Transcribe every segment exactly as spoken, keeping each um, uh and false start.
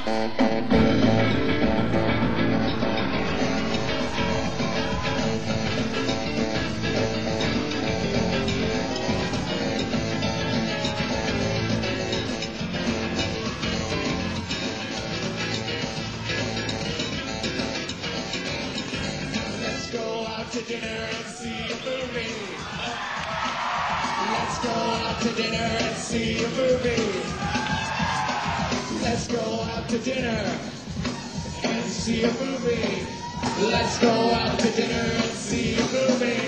Let's go out to dinner and see a movie. Let's go out to dinner and see a movie. Let's go out to dinner and see a movie. Let's go out to dinner and see a movie.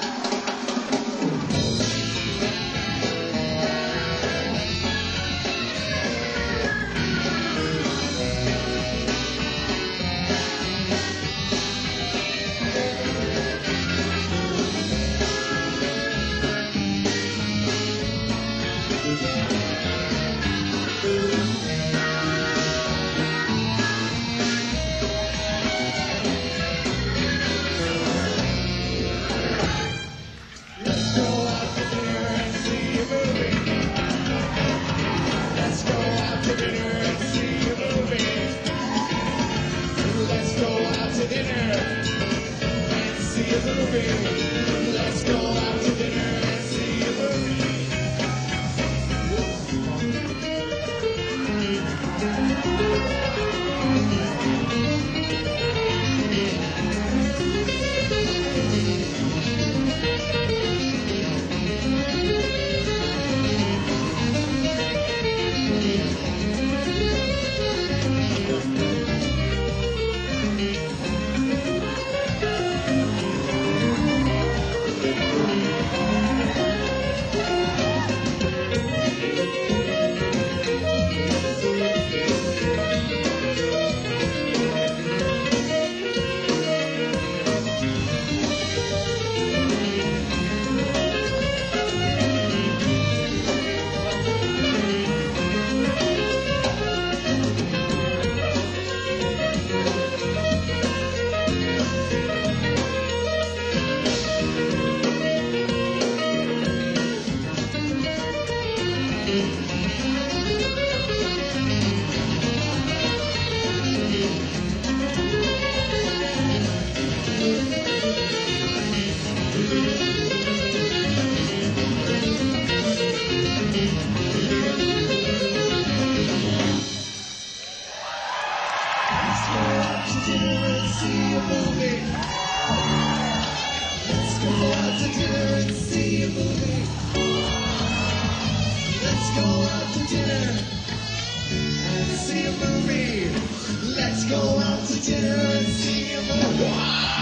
Let's go out to dinner and see a movie. Let's go out to dinner and see a movie. Let's go out to dinner and see a movie. Let's go out to dinner and see a movie. Let's go out to dinner and see a movie. Let's go out to dinner and see a movie. Let's go out to dinner and see a movie. Let's go out to dinner and see a movie.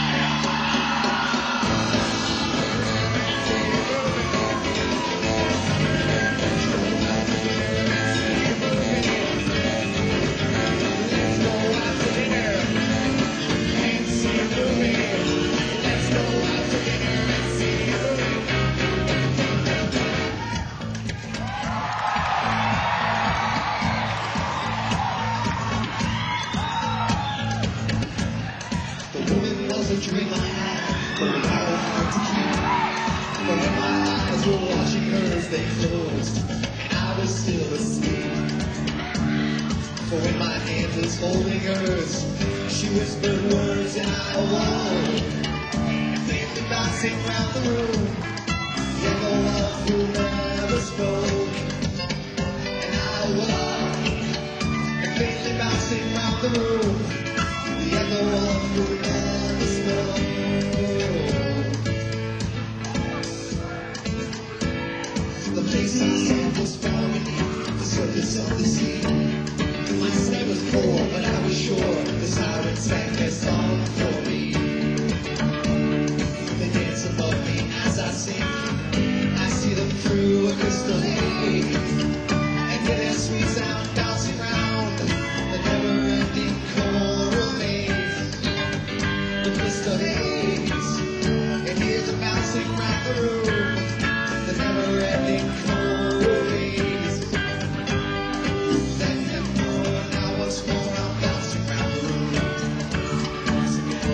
A dream I had, but it had hard to keep. But when my eyes were watching hers, they closed, and I was still asleep. For when my hand was holding hers, she whispered words, and I awoke. And faintly bouncing round the room, the echo of who never spoke. And I awoke, and faintly bouncing round the room, the echo of who never spoke. The place I stand was far beneath the surface of the sea. My sleigh was poor, but I was sure the sirens sang their song for me. They dance above me as I sing. I see them through a crystal haze, and hear their sweet sound bouncing round the never-ending choral maze. The crystal haze, and hear them bouncing round the room, the never-ending choral maze. Then and more, now once more, I'm bouncing round the room once again.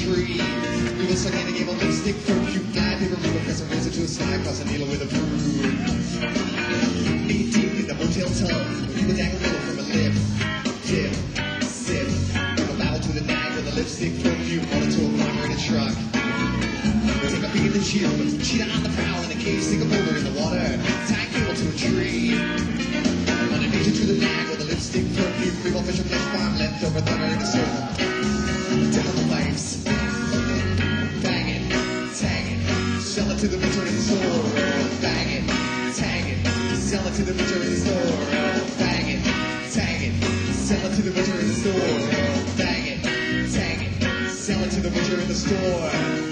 tree. We will suck in a game of lipstick perfume. Glad paper we will press a razor to a slide across a needle with a broom. Knee deep in the motel tub. We will dangle middle from a lip. Dip, sip. We will bow to the nag with a lipstick perfume. On a tour climber in a truck. We'll take a peek at the chill. Cheetah on the prowl in a cage. Stick a boulder in the water. Tie cable to a tree. Run a nature to the nag with a lipstick perfume. We will fish a flesh farm left over thunder in a circle. Down the pipes. Bang it, tag it. Sell it to the butcher in the store. Bang it, tag it. Sell it to the butcher in the store. Bang it, tag it. Sell it to the butcher in the store. Bang it, tag it. Sell it to the butcher in the store.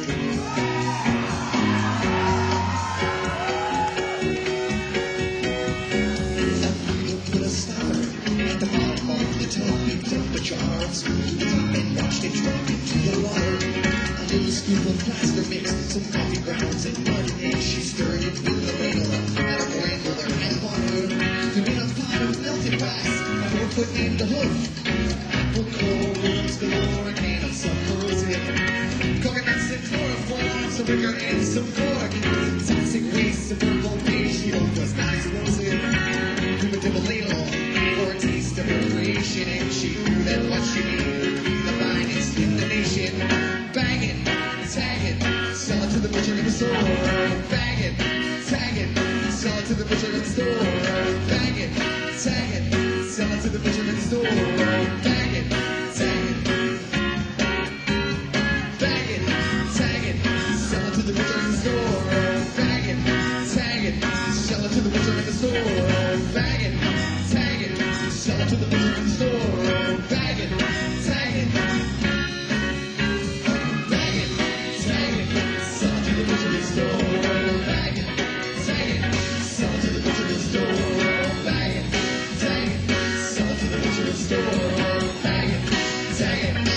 And watched it drop into the water. A little scoop of plaster mix, some coffee grounds and mud and eggs. She stirred it with the ladle and a grandmother and butter. And in a pot of melted wax, four foot in the hoof. Apple coals galore, a can of some rosy. Coconuts and chloroform, some liquor and some cork. Toxic waste, some purple page, she hope was nice rosy. We would dip a ladle for a taste of her creation, and she knew that what she needed would be the finest in the nation. Bang it, tag it, sell it to the butcher in the store. Bang it, tag it, sell it to the butcher in the store. Bang it, tag it, sell it to the butcher in the store. Bang it, tag it. Bang it, tag it, sell it to the butcher in the store. Bang it, tag it, sell it to the butcher in the store. Bang it, tag it, sell it to the butcher in the store. Bag it, tag it. Bag it, tag it, sell it to the butcher in the store. Bag it, tag it, sell it to the butcher in the store. Bag it, tag it, sell it to the butcher in the store. Bag it, tag it.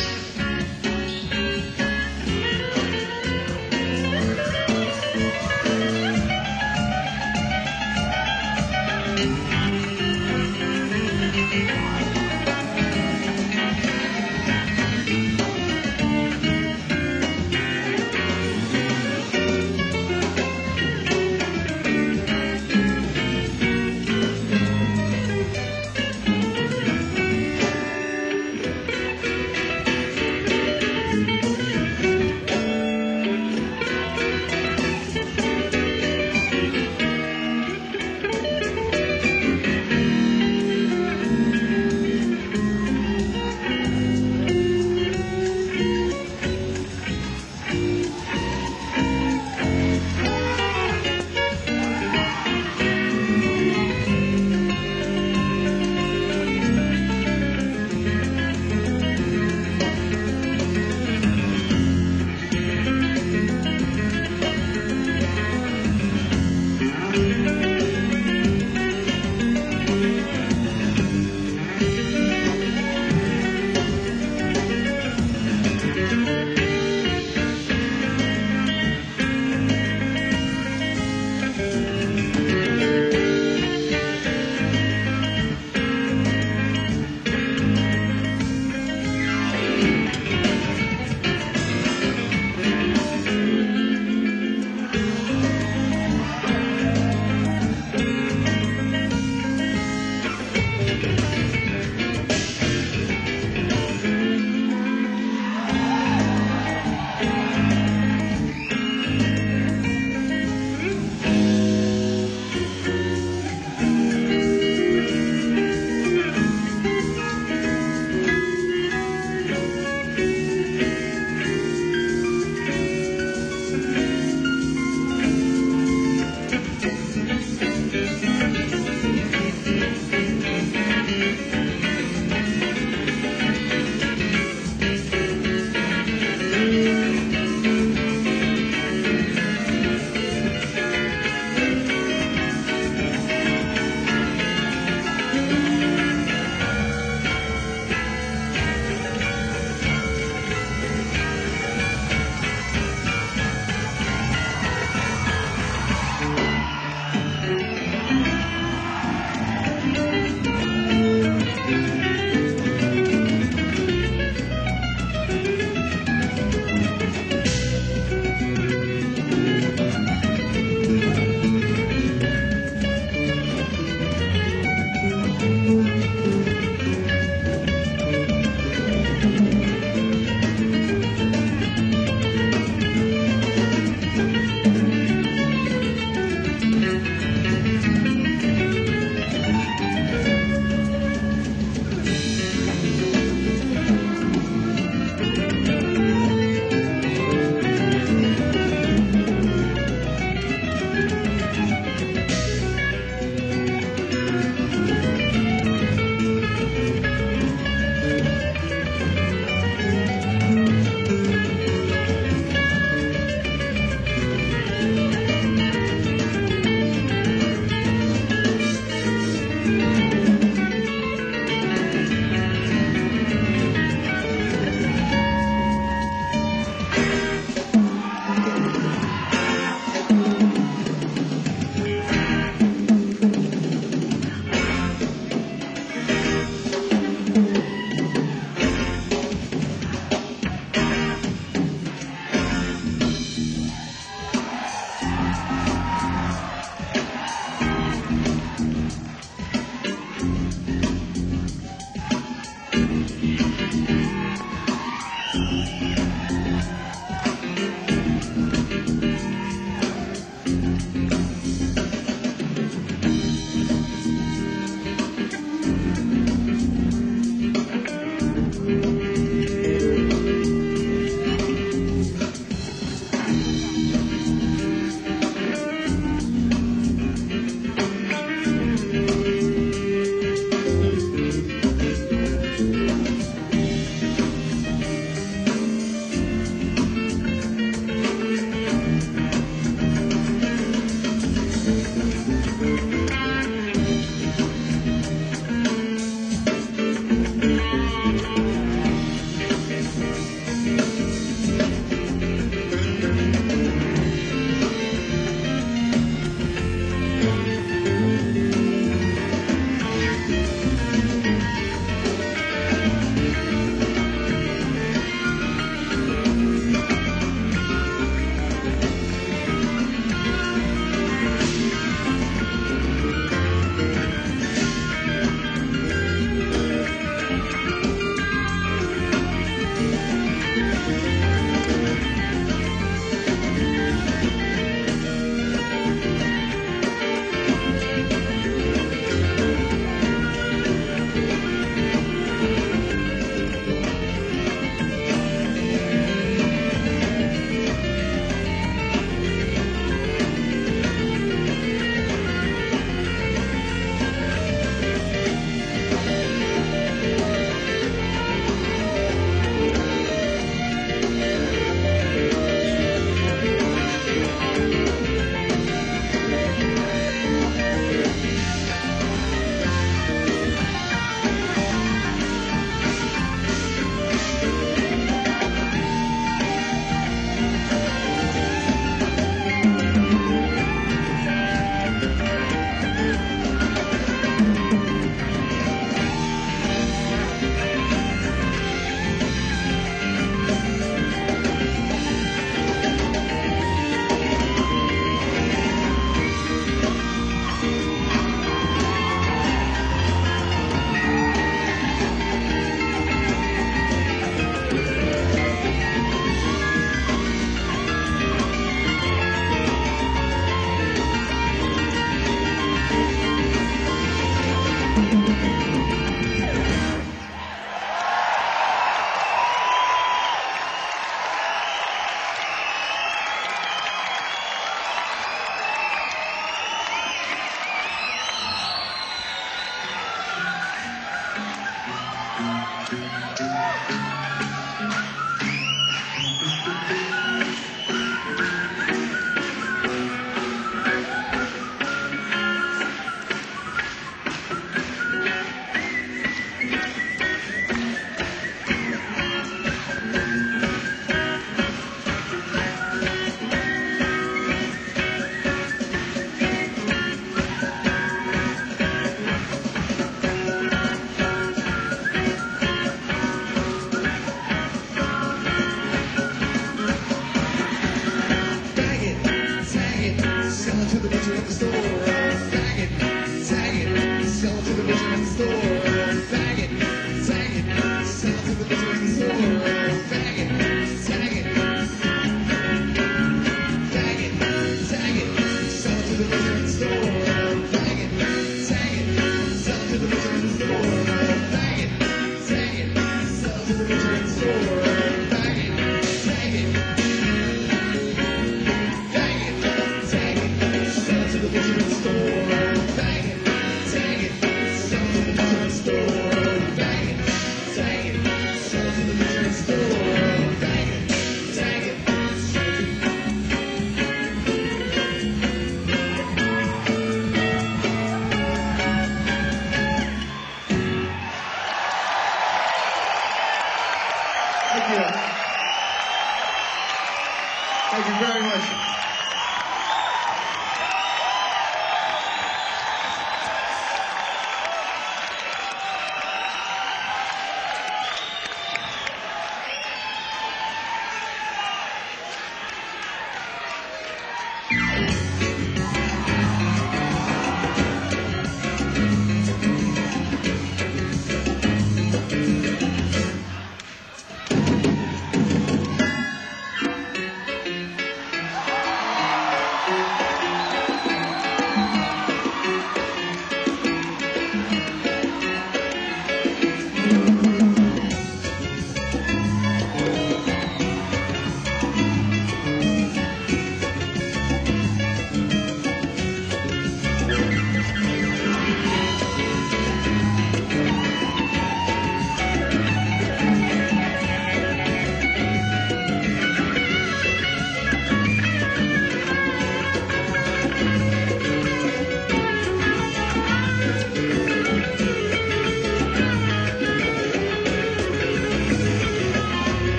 the veteran store. Bang it, tag it, sell to the veteran store. Bang it, tag it, bang it, tag it, sell to the veteran store. Bang it, tag it, sell to the veteran store. Bang it, tag it, sell to the veteran store. Bang it, tag it, sell to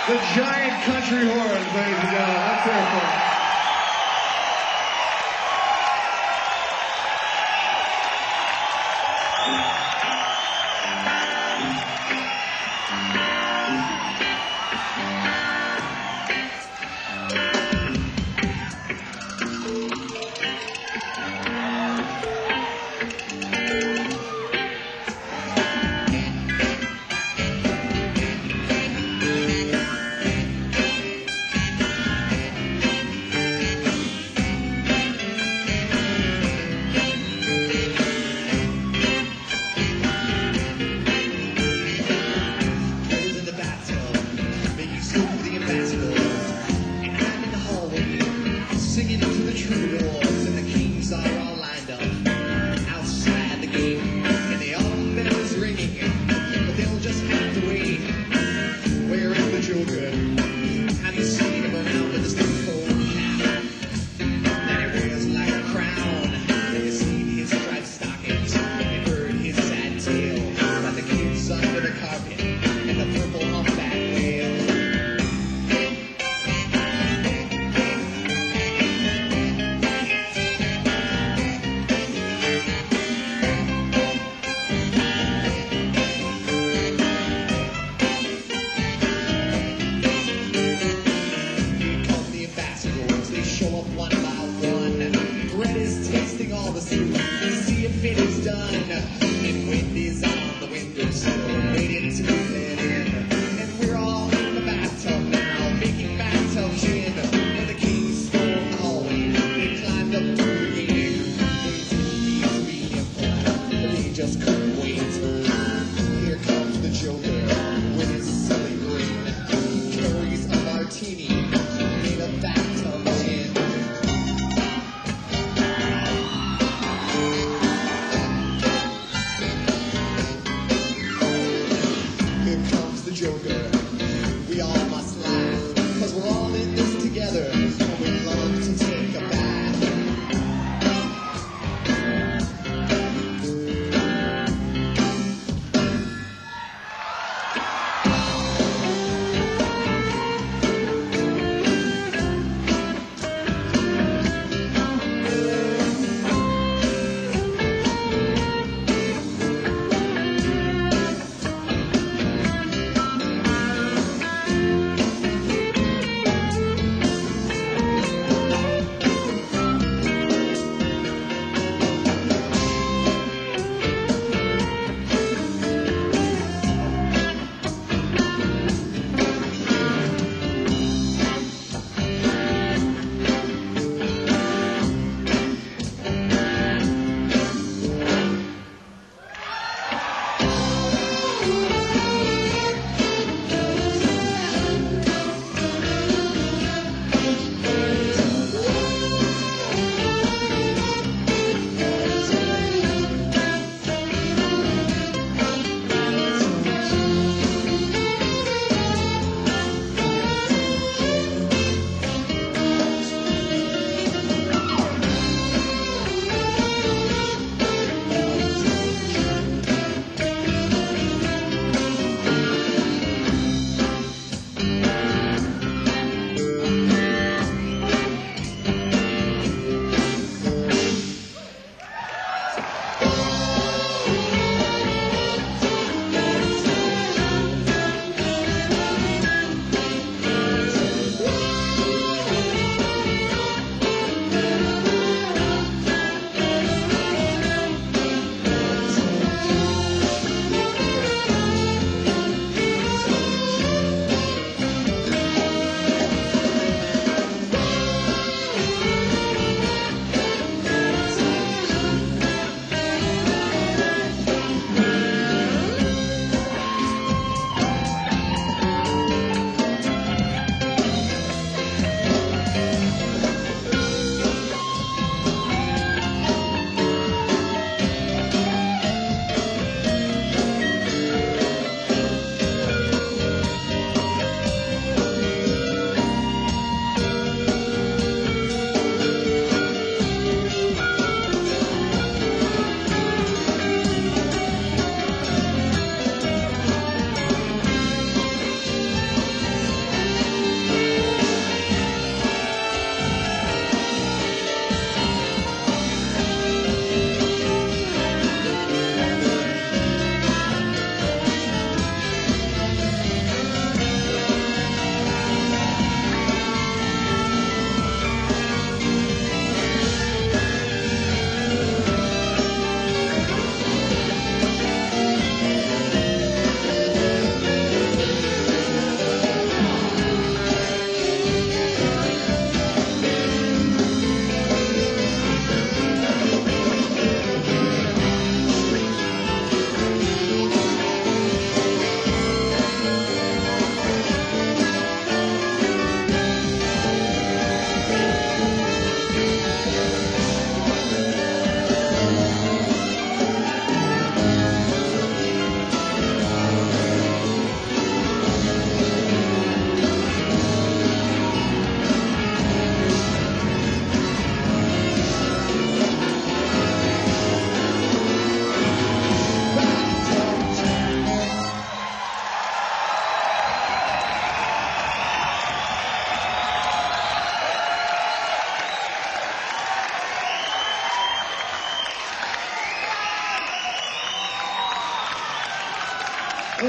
The giant country horns, ladies and gentlemen. Let's hear it for them.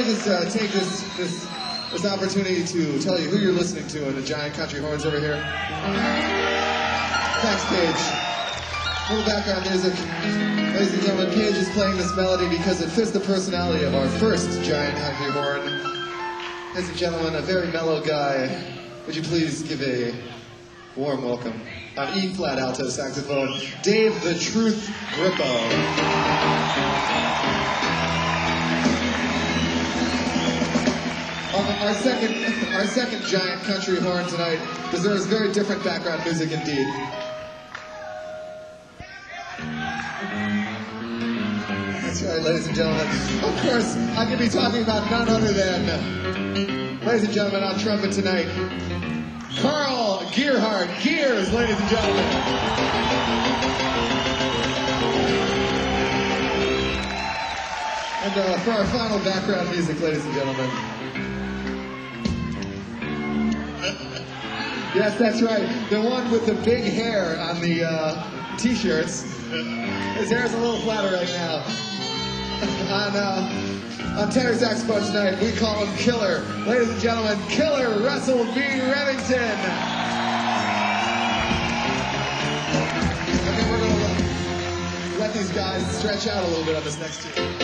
me just uh, take this, this this opportunity to tell you who you're listening to in the giant country horns over here. Backstage. A little background music. Ladies and gentlemen, Paige is playing this melody because it fits the personality of our first giant country horn. Ladies and gentlemen, a very mellow guy. Would you please give a warm welcome on E-flat alto saxophone, Dave the Truth Grippo. Our second, our second giant country horn tonight deserves very different background music indeed. That's right, ladies and gentlemen. Of course, I could be talking about none other than, ladies and gentlemen, on trumpet tonight, Carl Gearhart. Gears, ladies and gentlemen. And uh, for our final background music, ladies and gentlemen. Yes, that's right. The one with the big hair on the uh, t-shirts. His hair's a little flatter right now. on, uh, on tenor saxophone tonight, we call him Killer. Ladies and gentlemen, Killer Russell B. Remington. Okay, we're going to let these guys stretch out a little bit on this next tune.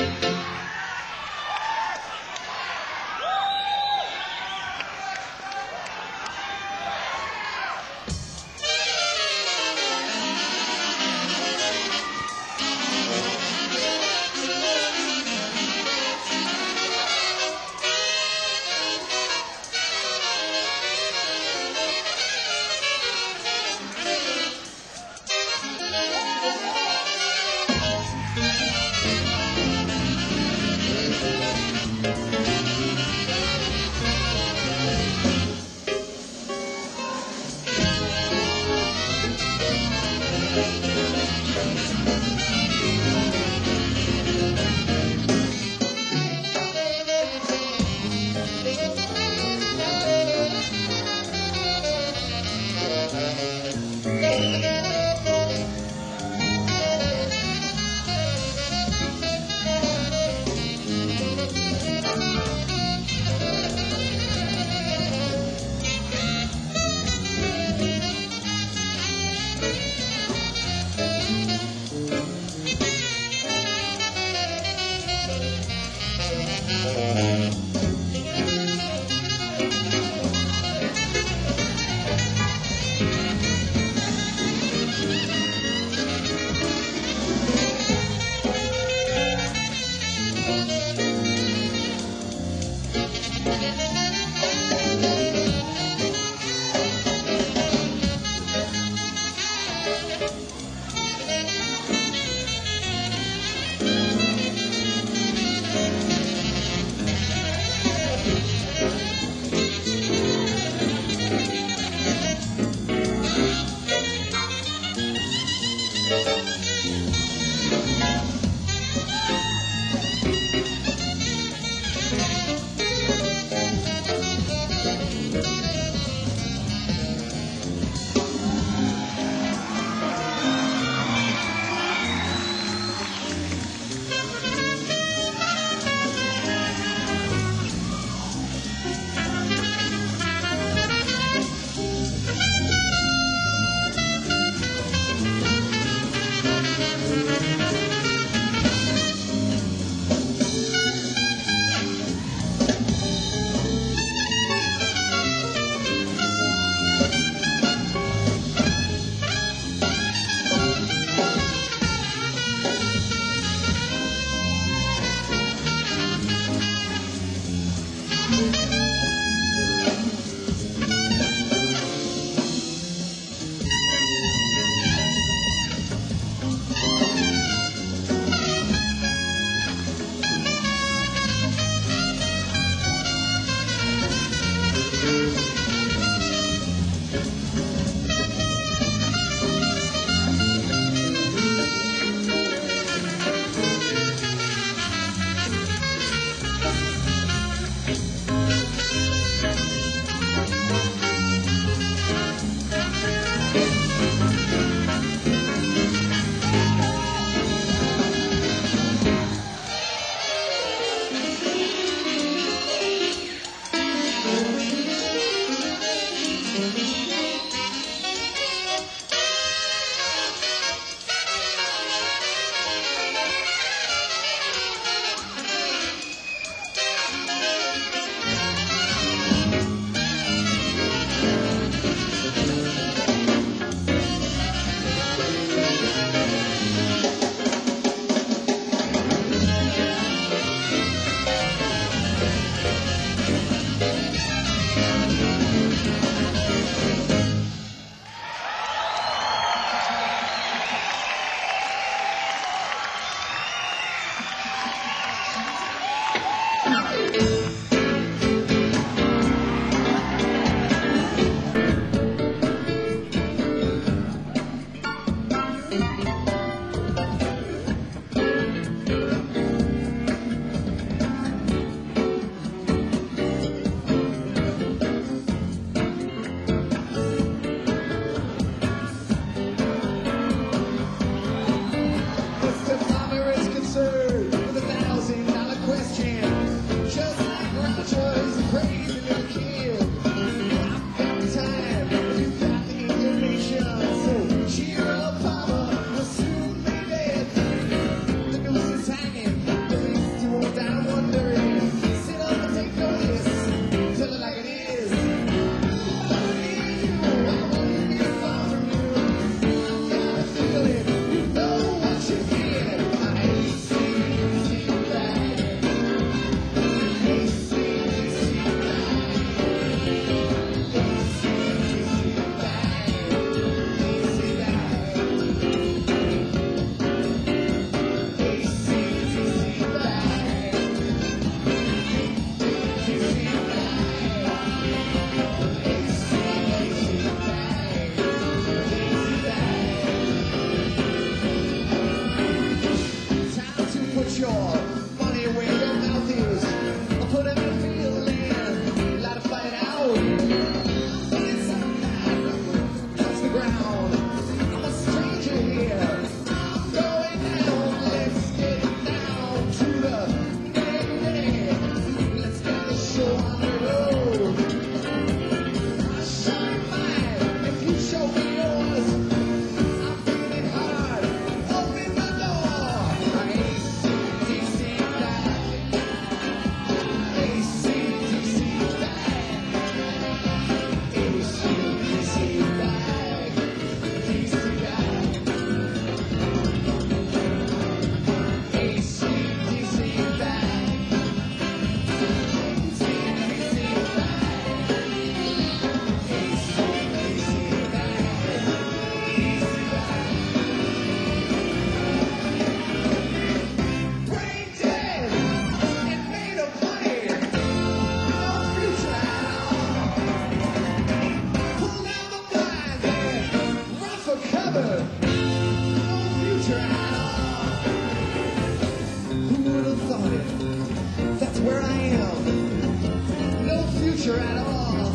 pressure at all.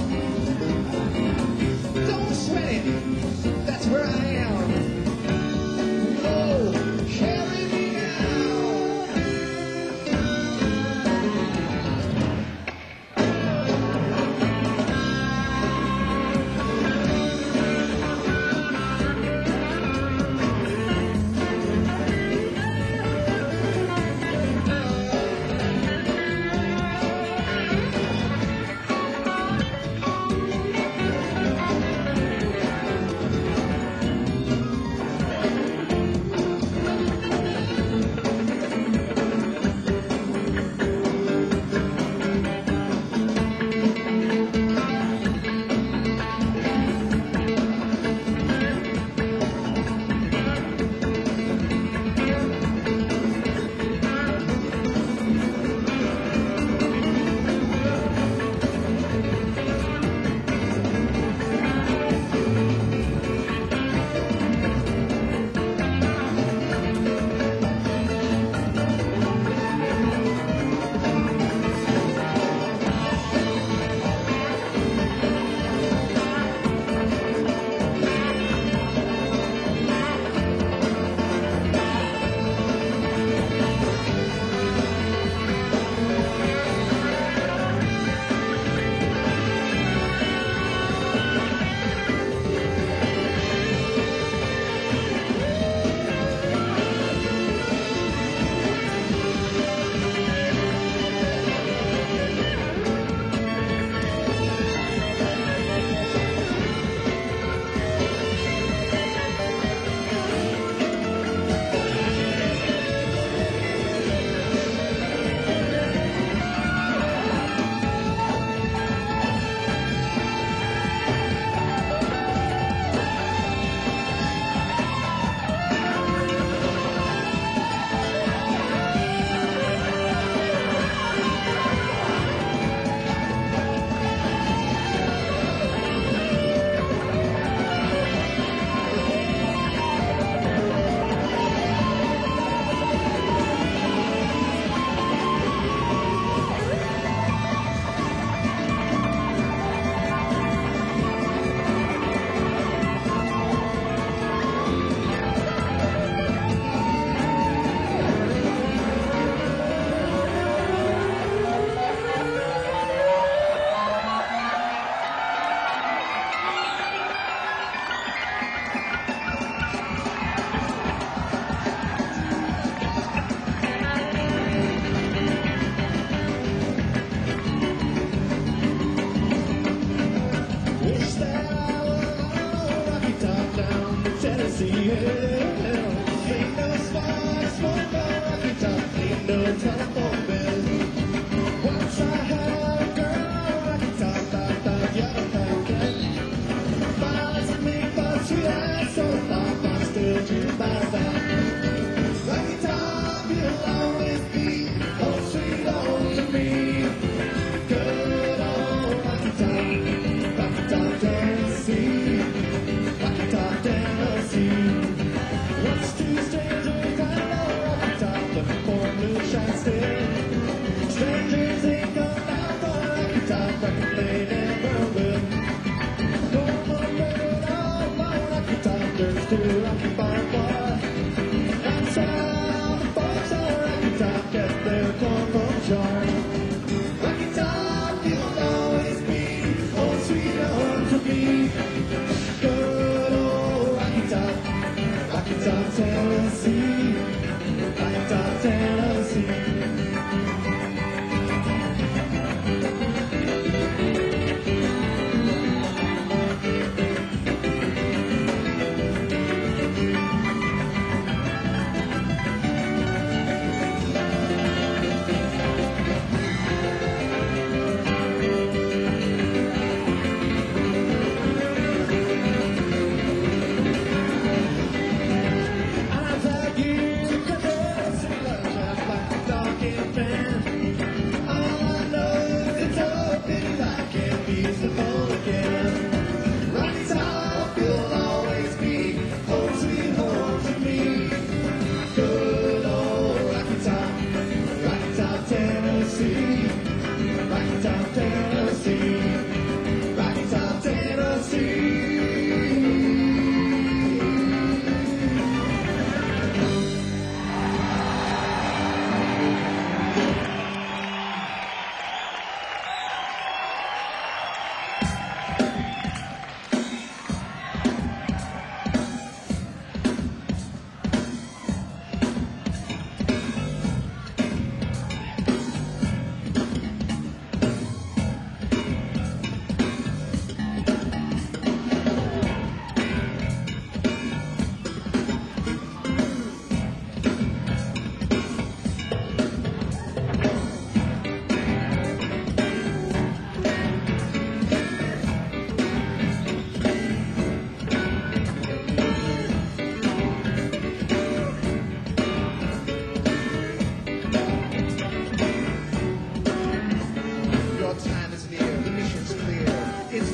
Don't sweat it, that's where I am. Oh, carry me now.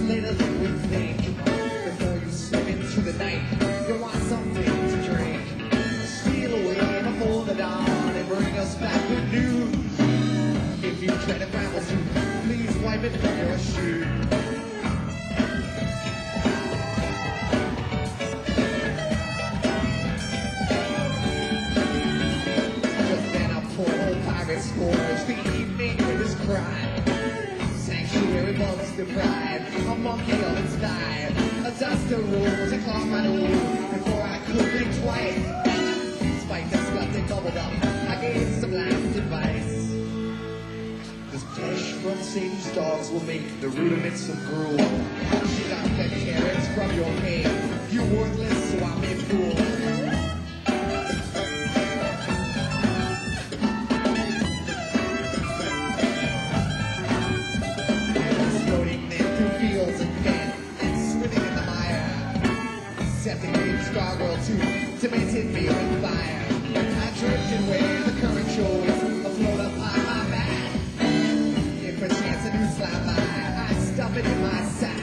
little than we think. Before you slip into the night, you want something to drink. Steal away before the dawn and bring us back with news. If you try to grapple soon, please wipe it from your shoe. Just then a poor old pirate scores the evening with his crime. Sanctuary bugs the pride, a monkey of its dive. A duster rose and clogged my nose before I could think twice. Spike the slut and bubbled up, I gave some last advice. This flesh from Satan's dogs will make the rudiments of gruel. Dig out the carrots from your hay, you're worthless, so I'm a fool. Setting Dave's gargoyle to cemented me with fire. I drifted where the current shows afloat upon my back. If a chance a new slide by, I stuff it in my sack.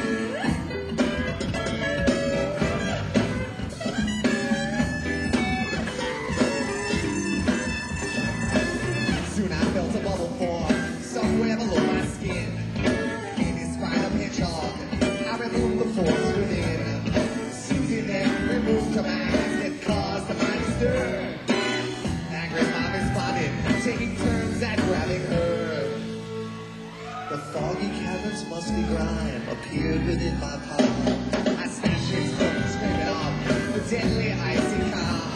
Soon I felt a bubble form somewhere below my skin. In his spine of hedgehog, I removed the force within. Removed commands that caused the mighty stir. Angry mom responded, taking turns at grabbing her. The foggy cavern's musty grime appeared within my palm. I snatched its foot, screaming off the deadly icy calm.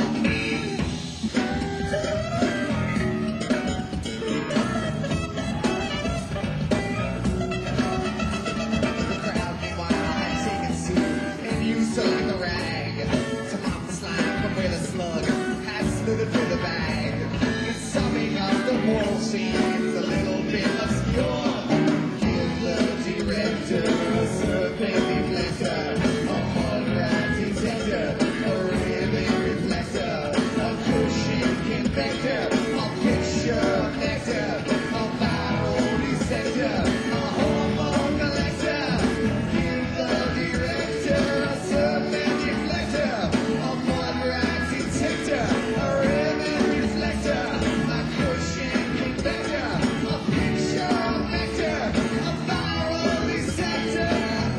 The crowd meanwhile had taken suit and used to like a rag. Where the slug has slithered through the bag. It's summing up the moral scenes a little bit obscure. Give the director a serpent deflector, a mud rat detector, a ribbon reflector, a cushion convector, a picture nectar, a viral dissector, a hormone collector. Give the director a serpent deflector, a mud rat detector, a ribbon reflector, a cushion convector, a picture vector, a viral dissector.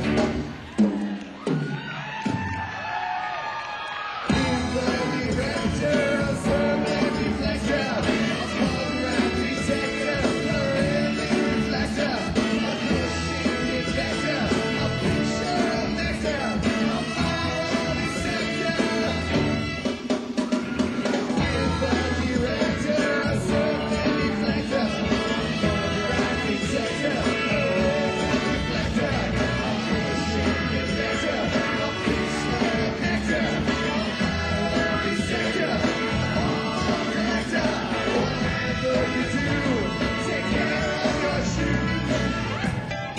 Give the director a serpent deflector, a mud rat detector, a ribbon reflector, a cushion convector, a picture vector, a viral dissector. Take care of your shoes.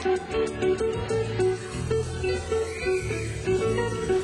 Thank you.